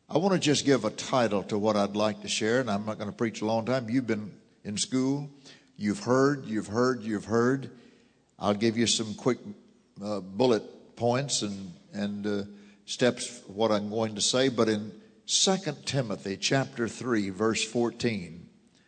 I want to just give a title to what I'd like to share, and I'm not going to preach a long time. You've been in school. You've heard. I'll give you some quick bullet points and steps of what I'm going to say. But in 2 Timothy chapter 3, verse 14,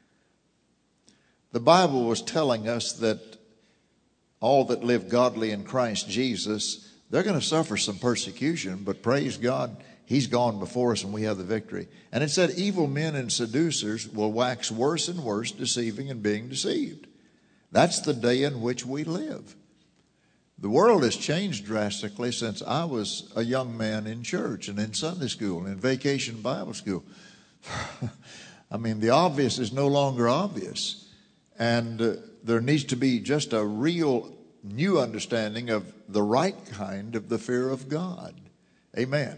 the Bible was telling us that all that live godly in Christ Jesus, they're going to suffer some persecution, but praise God, He's gone before us and we have the victory. And it said, evil men and seducers will wax worse and worse, deceiving and being deceived. That's the day in which we live. The world has changed drastically since I was a young man in church and in Sunday school and in vacation Bible school. I mean, the obvious is no longer obvious. And there needs to be just a real new understanding of the right kind of the fear of God. Amen.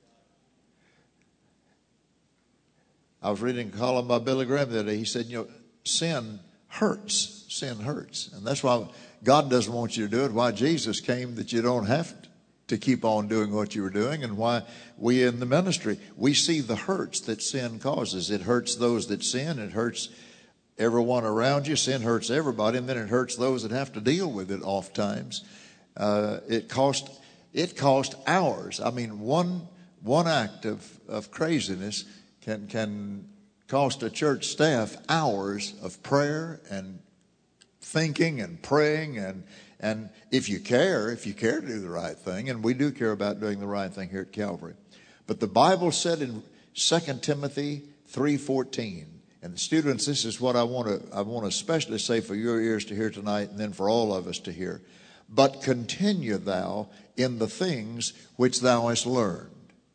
I was reading a column by Billy Graham the other day. He said, sin hurts. Sin hurts. And that's why God doesn't want you to do it. Why Jesus came, that you don't have to keep on doing what you were doing. And why we in the ministry, we see the hurts that sin causes. It hurts those that sin. It hurts everyone around you. Sin hurts everybody, and then it hurts those that have to deal with it oftentimes. It cost hours. I mean, one act of craziness can cost a church staff hours of prayer and thinking and praying and if you care to do the right thing, and we do care about doing the right thing here at Calvary. But the Bible said in 2 Timothy 3:14, and the students, this is what I want to especially say for your ears to hear tonight, and then for all of us to hear. But continue thou in the things which thou hast learned.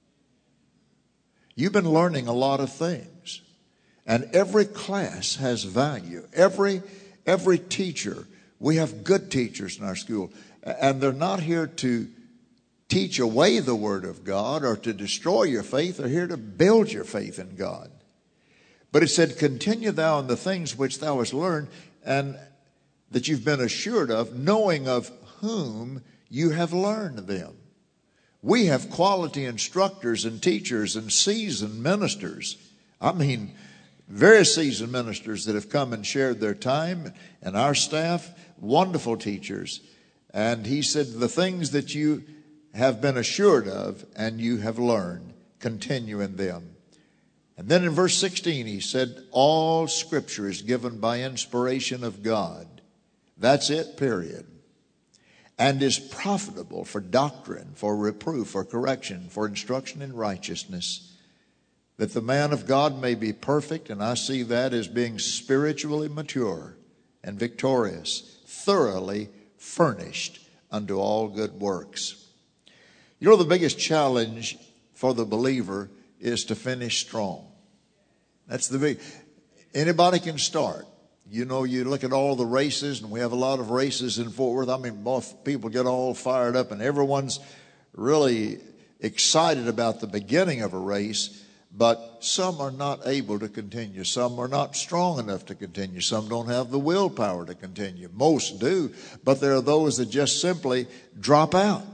You've been learning a lot of things, and every class has value. Every teacher, we have good teachers in our school, and they're not here to teach away the Word of God or to destroy your faith. They're here to build your faith in God. But it said, continue thou in the things which thou hast learned, and that you've been assured of, knowing of whom you have learned them. We have quality instructors and teachers and seasoned ministers. I mean, very seasoned ministers that have come and shared their time, and our staff, wonderful teachers. And he said, the things that you have been assured of and you have learned, continue in them. And then in verse 16, he said, all Scripture is given by inspiration of God. That's it, period. And is profitable for doctrine, for reproof, for correction, for instruction in righteousness, that the man of God may be perfect. And I see that as being spiritually mature and victorious, thoroughly furnished unto all good works. You know, the biggest challenge for the believer is to finish strong. That's the big. Anybody can start. You know, you look at all the races, and we have a lot of races in Fort Worth. I mean, most people get all fired up, and everyone's really excited about the beginning of a race, but some are not able to continue. Some are not strong enough to continue. Some don't have the willpower to continue. Most do, but there are those that just simply drop out.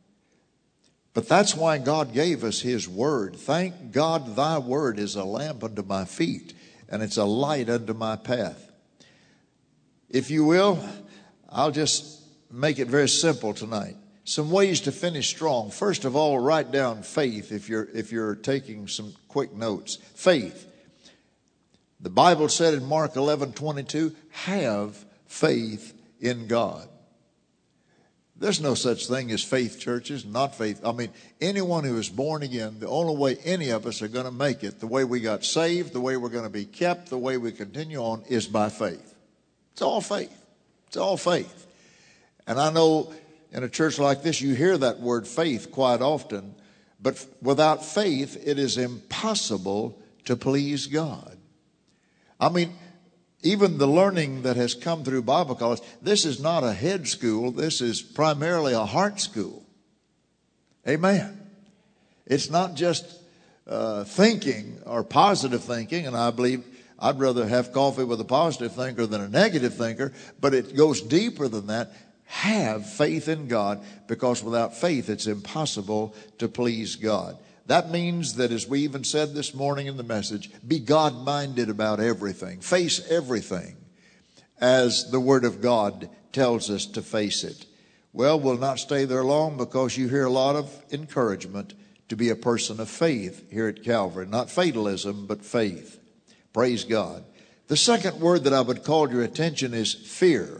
But that's why God gave us His Word. Thank God thy Word is a lamp unto my feet, and it's a light unto my path. If you will, I'll just make it very simple tonight. Some ways to finish strong. First of all, write down faith if you're taking some quick notes. Faith. The Bible said in Mark 11:22, have faith in God. There's no such thing as faith churches, not faith. I mean, anyone who is born again, the only way any of us are going to make it, the way we got saved, the way we're going to be kept, the way we continue on, is by faith. It's all faith. It's all faith. And I know in a church like this, you hear that word faith quite often, but without faith, it is impossible to please God. I mean, even the learning that has come through Bible college, this is not a head school. This is primarily a heart school. Amen. It's not just thinking or positive thinking, and I believe I'd rather have coffee with a positive thinker than a negative thinker, but it goes deeper than that. Have faith in God, because without faith, it's impossible to please God. That means that, as we even said this morning in the message, be God-minded about everything. Face everything as the Word of God tells us to face it. Well, we'll not stay there long, because you hear a lot of encouragement to be a person of faith here at Calvary. Not fatalism, but faith. Praise God. The second word that I would call your attention is fear.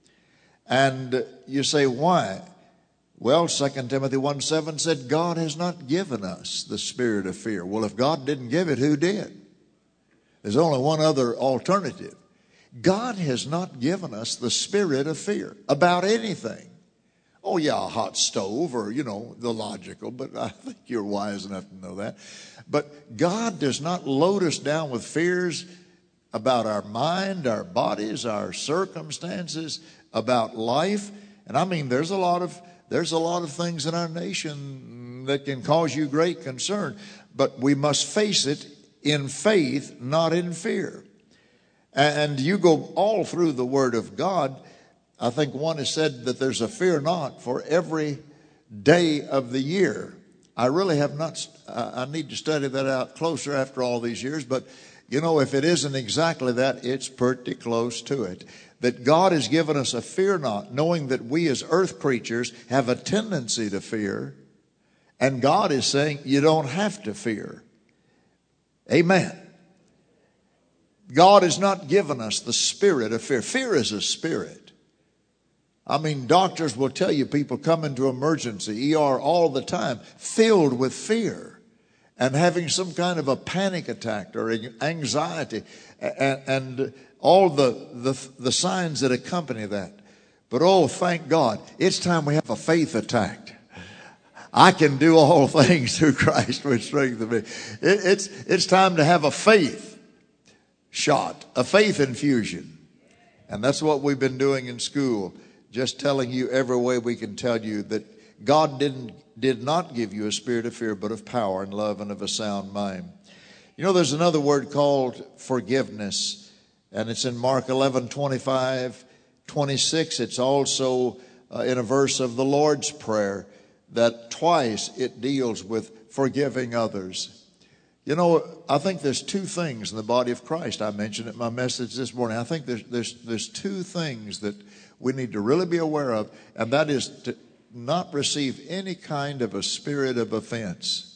And you say, why? Well, 2 Timothy 1:7 said, God has not given us the spirit of fear. Well, if God didn't give it, who did? There's only one other alternative. God has not given us the spirit of fear about anything. Oh, yeah, a hot stove, or, the logical, but I think you're wise enough to know that. But God does not load us down with fears about our mind, our bodies, our circumstances, about life. And I mean, there's a lot of things in our nation that can cause you great concern, but we must face it in faith, not in fear. And you go all through the Word of God. I think one has said that there's a fear not for every day of the year. I really have not, I need to study that out closer after all these years, but if it isn't exactly that, it's pretty close to it. That God has given us a fear not, knowing that we as earth creatures have a tendency to fear, and God is saying you don't have to fear. Amen. God has not given us the spirit of fear. Fear is a spirit. I mean, doctors will tell you people come into emergency ER all the time filled with fear and having some kind of a panic attack or anxiety and all the signs that accompany that. But oh, thank God, it's time we have a faith attack. I can do all things through Christ which strengthens me. It's time to have a faith shot, a faith infusion. And that's what we've been doing in school. Just telling you every way we can tell you that God did not give you a spirit of fear, but of power and love and of a sound mind. There's another word called forgiveness, and it's in Mark 11:25-26. It's also in a verse of the Lord's Prayer that twice it deals with forgiving others. I think there's two things in the body of Christ. I mentioned it in my message this morning. I think there's two things that we need to really be aware of, and that is to not receive any kind of a spirit of offense.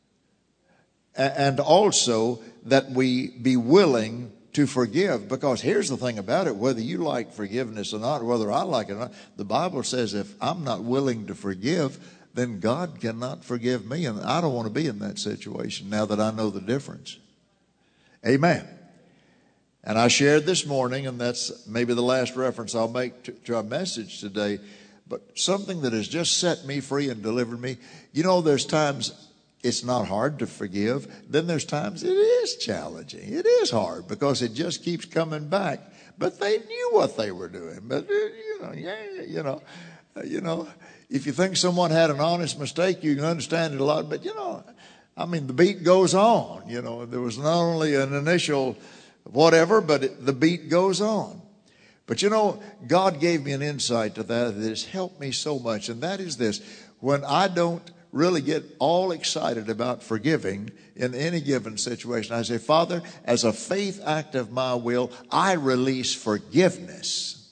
And also that we be willing to forgive, because here's the thing about it, whether you like forgiveness or not, whether I like it or not, the Bible says if I'm not willing to forgive, then God cannot forgive me, and I don't want to be in that situation now that I know the difference. Amen. And I shared this morning, and that's maybe the last reference I'll make to our message today, but something that has just set me free and delivered me. There's times it's not hard to forgive. Then there's times it is challenging. It is hard because it just keeps coming back. But they knew what they were doing. But, if you think someone had an honest mistake, you can understand it a lot. But, the beat goes on. There was not only an initial whatever, but the beat goes on. But God gave me an insight to that has helped me so much. And that is this: when I don't really get all excited about forgiving in any given situation, I say, Father, as a faith act of my will, I release forgiveness.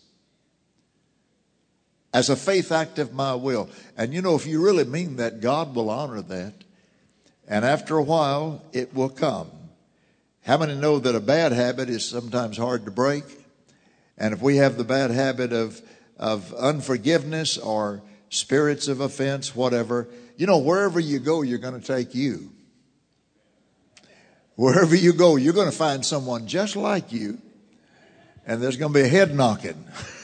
As a faith act of my will. And if you really mean that, God will honor that. And after a while, it will come. How many know that a bad habit is sometimes hard to break? And if we have the bad habit of unforgiveness or spirits of offense, whatever, wherever you go, you're going to take you. Wherever you go, you're going to find someone just like you, and there's going to be a head knocking.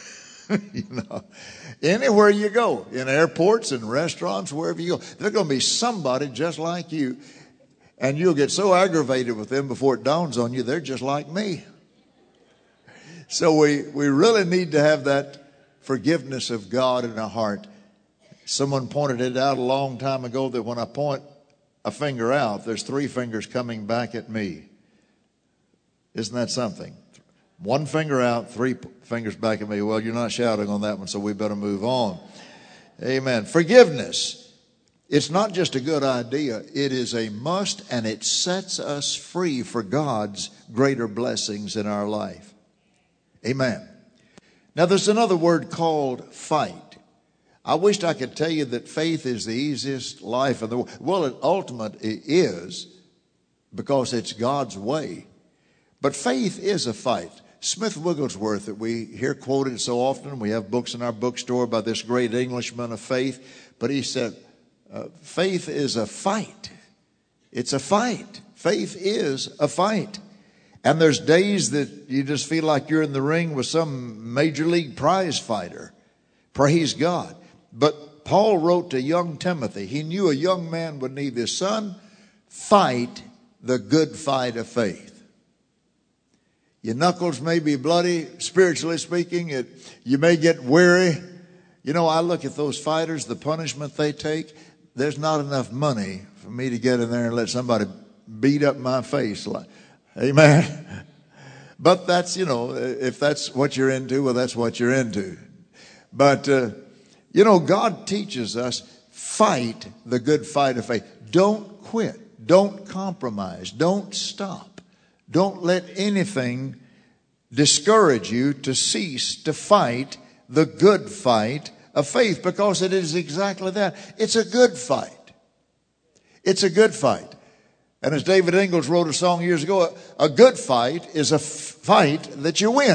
Anywhere you go, in airports and restaurants, wherever you go, there's going to be somebody just like you. And you'll get so aggravated with them before it dawns on you, they're just like me. So we really need to have that forgiveness of God in our heart. Someone pointed it out a long time ago that when I point a finger out, there's three fingers coming back at me. Isn't that something? One finger out, three fingers back at me. Well, you're not shouting on that one, so we better move on. Amen. Forgiveness It's not just a good idea. It is a must, and it sets us free for God's greater blessings in our life. Amen. Now, there's another word called fight. I wished I could tell you that faith is the easiest life in the world. Well, it ultimately is, because it's God's way. But faith is a fight. Smith Wigglesworth, that we hear quoted so often, we have books in our bookstore by this great Englishman of faith, but he said, faith is a fight. It's a fight. Faith is a fight. And there's days that you just feel like you're in the ring with some major league prize fighter. Praise God. But Paul wrote to young Timothy. He knew a young man would need this. Son, fight the good fight of faith. Your knuckles may be bloody, spiritually speaking. You may get weary. You know, I look at those fighters, the punishment they take. There's not enough money for me to get in there and let somebody beat up my face. Amen. But that's, you know, if that's what you're into, well, that's what you're into. But, you know, God teaches us, fight the good fight of faith. Don't quit. Don't compromise. Don't stop. Don't let anything discourage you to cease to fight the good fight of faith, because it is exactly that. It's a good fight. It's a good fight. And as David Ingalls wrote a song years ago, a good fight is a fight that you win.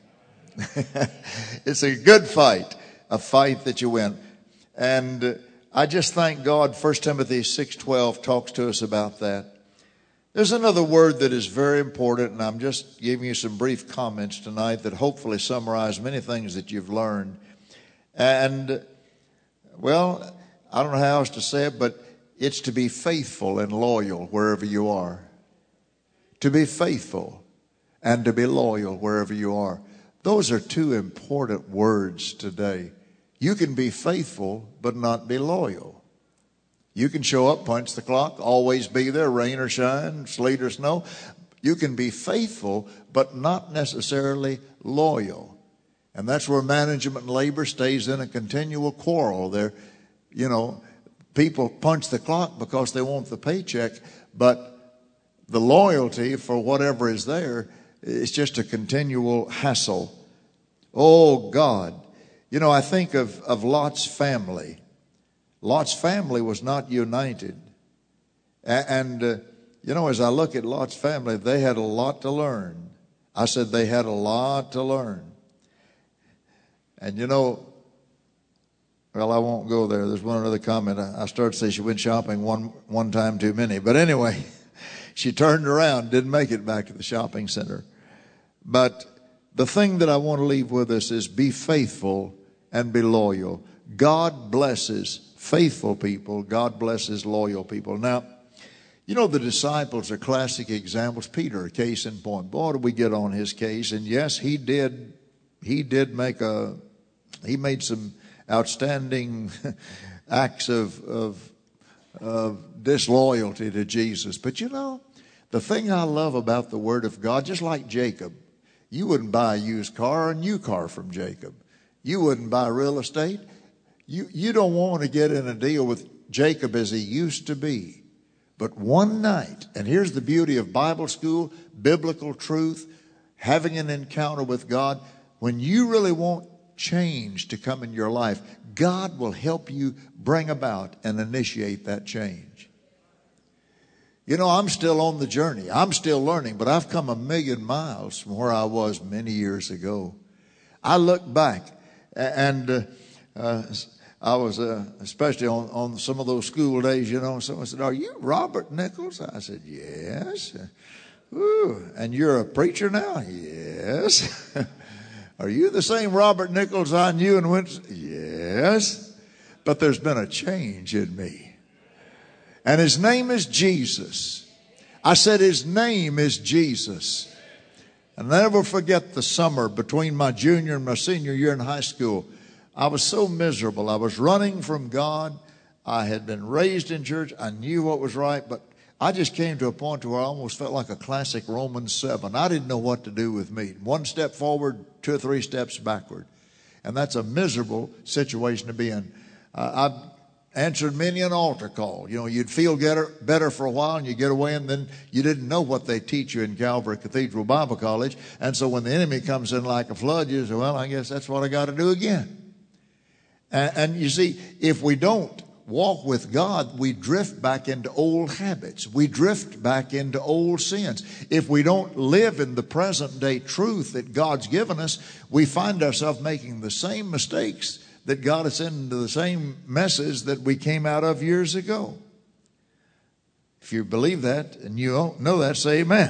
It's a good fight, a fight that you win. And I just thank God 1 Timothy 6:12 talks to us about that. There's another word that is very important, and I'm just giving you some brief comments tonight that hopefully summarize many things that you've learned. And, well, I don't know how else to say it, but it's to be faithful and loyal wherever you are. To be faithful and to be loyal wherever you are. Those are two important words today. You can be faithful but not be loyal. You can show up, punch the clock, always be there, rain or shine, sleet or snow. You can be faithful but not necessarily loyal. And that's where management and labor stays in a continual quarrel. There, you know, people punch the clock because they want the paycheck, but the loyalty for whatever is there is just a continual hassle. Oh, God. You know, I think of Lot's family. Lot's family was not united. And you know, as I look at Lot's family, they had a lot to learn. I said they had a lot to learn. And you know, well, I won't go there. There's one other comment. I started to say she went shopping one time too many. But anyway, she turned around, didn't make it back to the shopping center. But the thing that I want to leave with us is be faithful and be loyal. God blesses faithful people. God blesses loyal people. Now, you know, the disciples are classic examples. Peter, a case in point. Boy, did we get on his case. And yes, he made some outstanding acts of disloyalty to Jesus. But you know, the thing I love about the Word of God, just like Jacob, you wouldn't buy a used car or a new car from Jacob. You wouldn't buy real estate. You don't want to get in a deal with Jacob as he used to be. But one night, and here's the beauty of Bible school, biblical truth, having an encounter with God, when you really want change to come in your life, God will help you bring about and initiate that change. You know, I'm still on the journey. I'm still learning, but I've come 1,000,000 miles from where I was many years ago. I look back, and I was, especially on some of those school days, you know, someone said, "Are you Robert Nichols?" I said, "Yes." "Ooh, and you're a preacher now?" "Yes." "Are you the same Robert Nichols I knew and went?" "Yes." But there's been a change in me. And his name is Jesus. I said his name is Jesus. I'll never forget the summer between my junior and my senior year in high school. I was so miserable. I was running from God. I had been raised in church. I knew what was right, but I just came to a point where I almost felt like a classic Romans 7. I didn't know what to do with me. One step forward, 2 or 3 steps backward. And that's a miserable situation to be in. I answered many an altar call. You know, you'd feel better for a while and you get away, and then you didn't know what they teach you in Calvary Cathedral Bible College. And so when the enemy comes in like a flood, you say, well, I guess that's what I got to do again. And you see, if we don't walk with God, we drift back into old habits. We drift back into old sins. If we don't live in the present day truth that God's given us, we find ourselves making the same mistakes that got us into the same messes that we came out of years ago. If you believe that and you don't know that, say amen.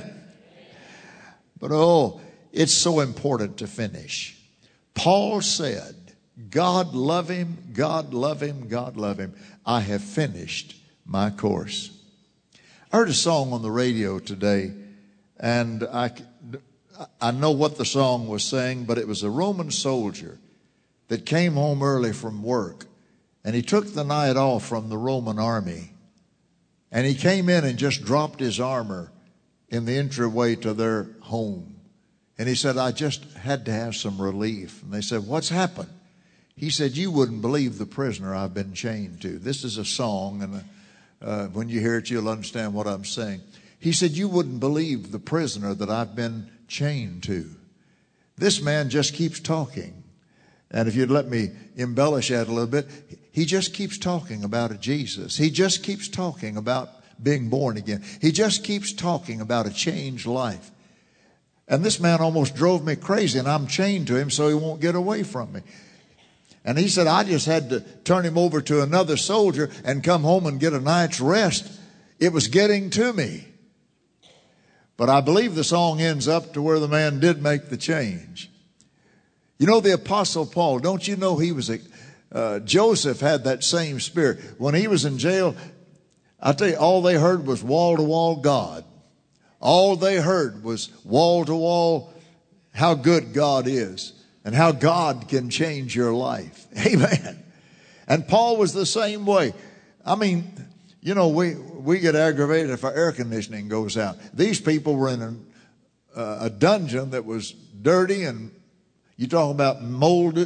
But it's so important to finish. Paul said, God love him, God love him, God love him. I have finished my course. I heard a song on the radio today, and I know what the song was saying, but it was a Roman soldier that came home early from work, and he took the night off from the Roman army, and he came in and just dropped his armor in the entryway to their home. And he said, I just had to have some relief. And they said, what's happened? He said, you wouldn't believe the prisoner I've been chained to. This is a song, and when you hear it, you'll understand what I'm saying. He said, you wouldn't believe the prisoner that I've been chained to. This man just keeps talking. And if you'd let me embellish that a little bit, he just keeps talking about a Jesus. He just keeps talking about being born again. He just keeps talking about a changed life. And this man almost drove me crazy, and I'm chained to him so he won't get away from me. And he said, I just had to turn him over to another soldier and come home and get a night's rest. It was getting to me. But I believe the song ends up to where the man did make the change. You know, the Apostle Paul, don't you know he was Joseph had that same spirit. When he was in jail, I tell you, all they heard was wall-to-wall God. All they heard was wall-to-wall how good God is and how God can change your life. Amen. And Paul was the same way. I mean, you know, we get aggravated if our air conditioning goes out. These people were in a dungeon that was dirty, and you talk about mold.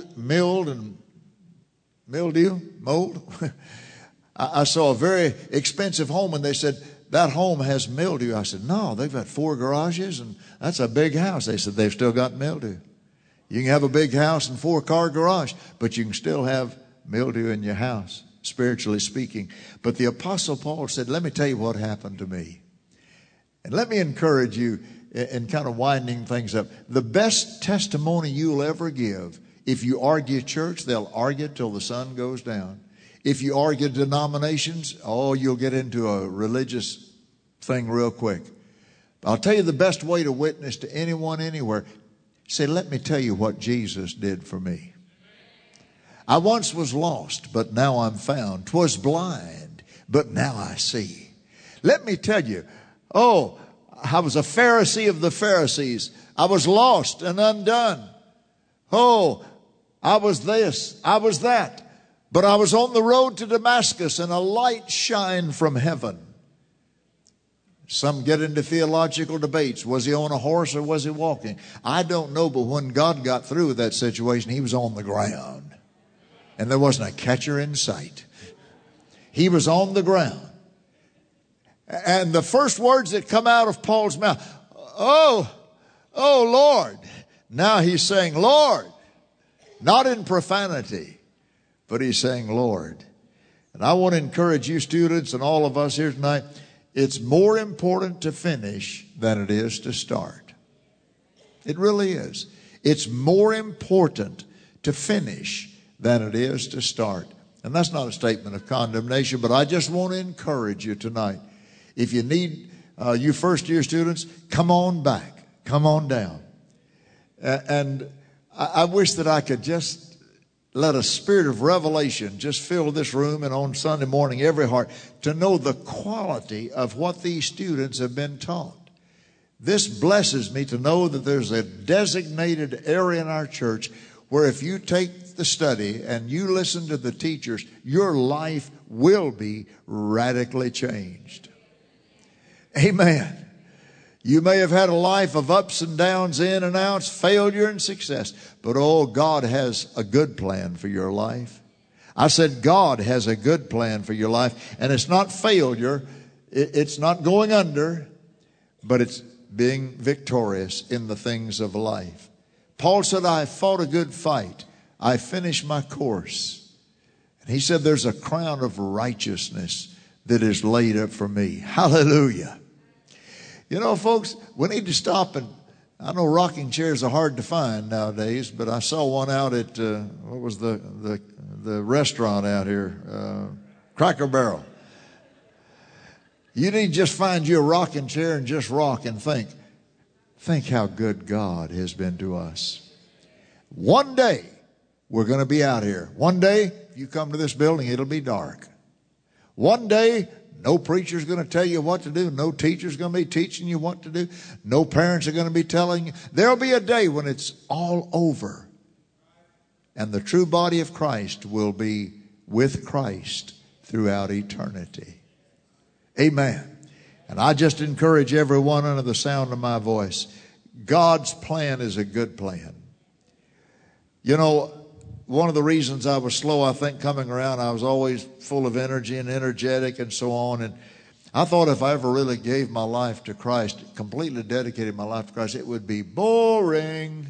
I saw a very expensive home, and they said, that home has mildew. I said, no, they've got 4 garages, and that's a big house. They said, they've still got mildew. You can have a big house and 4-car garage, but you can still have mildew in your house, spiritually speaking. But the Apostle Paul said, let me tell you what happened to me. And let me encourage you in kind of winding things up. The best testimony you'll ever give, if you argue church, they'll argue till the sun goes down. If you argue denominations, you'll get into a religious thing real quick. I'll tell you the best way to witness to anyone, anywhere. Say, let me tell you what Jesus did for me. I once was lost, but now I'm found. 'Twas blind, but now I see. Let me tell you, I was a Pharisee of the Pharisees. I was lost and undone. I was this, I was that. But I was on the road to Damascus, and a light shined from heaven. Some get into theological debates. Was he on a horse or was he walking? I don't know, but when God got through with that situation, he was on the ground. And there wasn't a catcher in sight. He was on the ground. And the first words that come out of Paul's mouth, oh Lord. Now he's saying, Lord. Not in profanity, but he's saying, Lord. And I want to encourage you students and all of us here tonight, it's more important to finish than it is to start. It really is. It's more important to finish than it is to start. And that's not a statement of condemnation, but I just want to encourage you tonight. If you need, you first-year students, come on back. Come on down. And I wish that I could just let a spirit of revelation just fill this room and on Sunday morning every heart to know the quality of what these students have been taught. This blesses me to know that there's a designated area in our church where if you take the study and you listen to the teachers, your life will be radically changed. Amen. You may have had a life of ups and downs, in and outs, failure and success. But God has a good plan for your life. I said God has a good plan for your life, and it's not failure. It's not going under, but it's being victorious in the things of life. Paul said, I fought a good fight. I finished my course. And he said, there's a crown of righteousness that is laid up for me. Hallelujah. You know, folks, we need to stop, and I know rocking chairs are hard to find nowadays, but I saw one out at, what was the restaurant out here? Cracker Barrel. You need to just find you a rocking chair and just rock and think. Think how good God has been to us. One day, we're going to be out here. One day, if you come to this building, it'll be dark. One day, no preacher's going to tell you what to do. No teacher's going to be teaching you what to do. No parents are going to be telling you. There'll be a day when it's all over. And the true body of Christ will be with Christ throughout eternity. Amen. And I just encourage everyone under the sound of my voice. God's plan is a good plan. You know, one of the reasons I was slow, I think, coming around, I was always full of energy and energetic and so on. And I thought if I ever really gave my life to Christ, completely dedicated my life to Christ, it would be boring.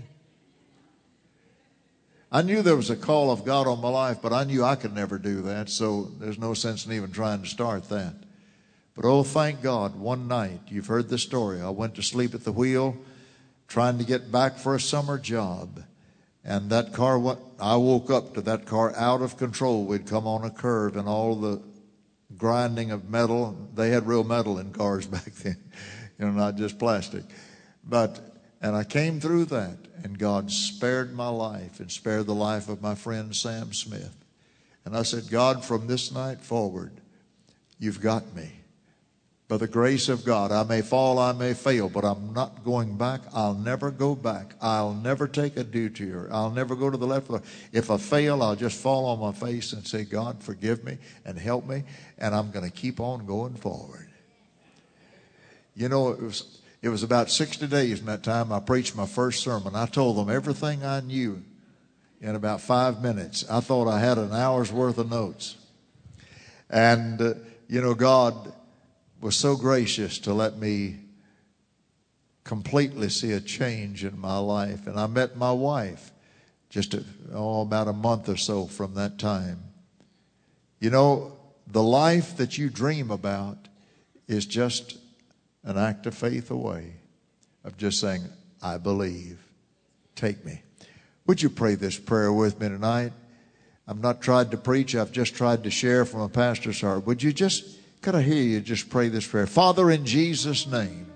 I knew there was a call of God on my life, but I knew I could never do that. So there's no sense in even trying to start that. But oh, thank God, one night, you've heard the story. I went to sleep at the wheel, trying to get back for a summer job. And that car, I woke up to that car out of control. We'd come on a curve and all the grinding of metal. They had real metal in cars back then, not just plastic. And I came through that, and God spared my life and spared the life of my friend Sam Smith. And I said, God, from this night forward, you've got me. By the grace of God, I may fall, I may fail, but I'm not going back. I'll never go back. I'll never take a detour. I'll never go to the left. If I fail, I'll just fall on my face and say, God, forgive me and help me, and I'm going to keep on going forward. You know, it was about 60 days in that time I preached my first sermon. I told them everything I knew in about 5 minutes. I thought I had an hour's worth of notes. And, God was so gracious to let me completely see a change in my life. And I met my wife just about a month or so from that time. You know, the life that you dream about is just an act of faith away, of just saying, I believe. Take me. Would you pray this prayer with me tonight? I've not tried to preach. I've just tried to share from a pastor's heart. Could I hear you just pray this prayer? Father, in Jesus' name,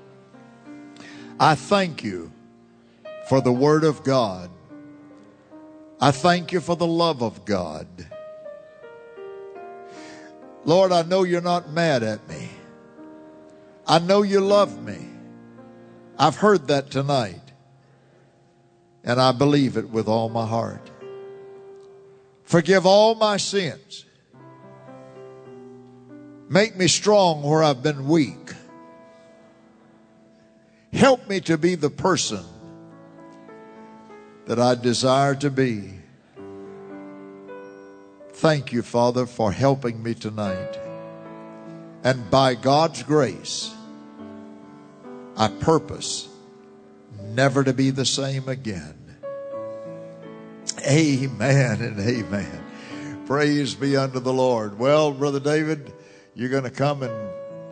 I thank you for the Word of God. I thank you for the love of God. Lord, I know you're not mad at me. I know you love me. I've heard that tonight, and I believe it with all my heart. Forgive all my sins. Make me strong where I've been weak. Help me to be the person that I desire to be. Thank you, Father, for helping me tonight. And by God's grace, I purpose never to be the same again. Amen and amen. Praise be unto the Lord. Well, Brother David, you're going to come and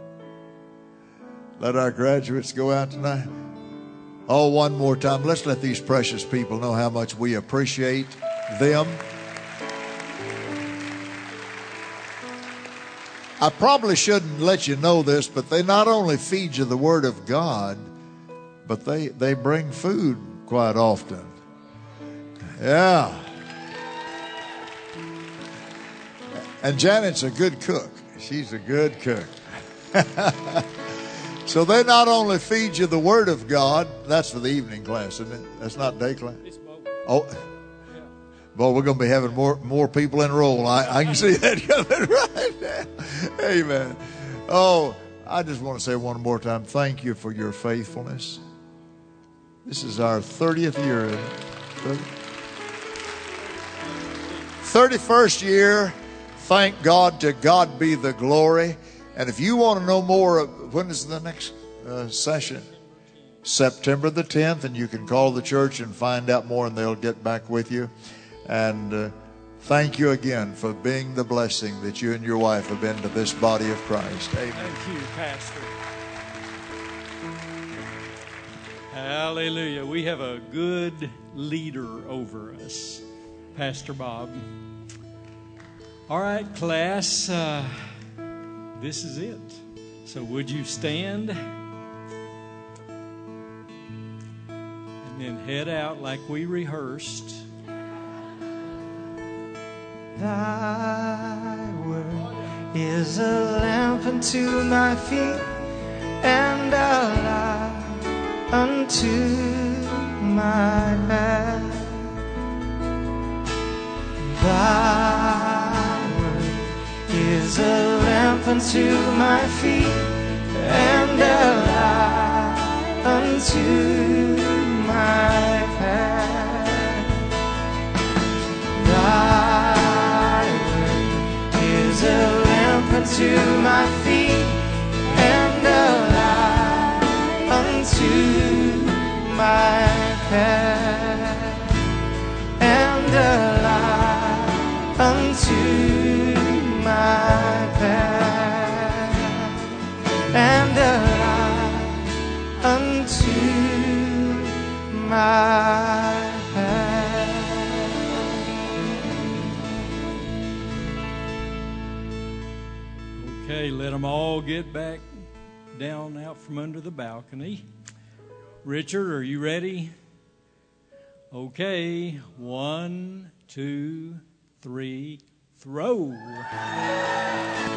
let our graduates go out tonight? Oh, one more time. Let's let these precious people know how much we appreciate them. I probably shouldn't let you know this, but they not only feed you the Word of God, but they bring food quite often. Yeah. And Janet's a good cook. She's a good cook. So they not only feed you the Word of God. That's for the evening class, isn't it? That's not day class. Oh, well, we're going to be having more people enroll. I can see that coming right now. Amen. Oh, I just want to say one more time, thank you for your faithfulness. This is our 30th year. 31st year. Thank God. To God be the glory. And if you want to know more, when is the next session? September the 10th. And you can call the church and find out more, and they'll get back with you. And thank you again for being the blessing that you and your wife have been to this body of Christ. Amen. Thank you, Pastor. Hallelujah. We have a good leader over us, Pastor Bob. All right, class, this is it. So would you stand and then head out like we rehearsed. Thy word is a lamp unto my feet and a light unto my path. Thy word is a lamp unto my feet and a light unto my path. Thy word is a lamp unto my feet and a light unto my path, and a light unto my path, and a light unto my path. Okay, let them all get back down out from under the balcony. Richard, are you ready? Okay, 1, 2, 3, throw.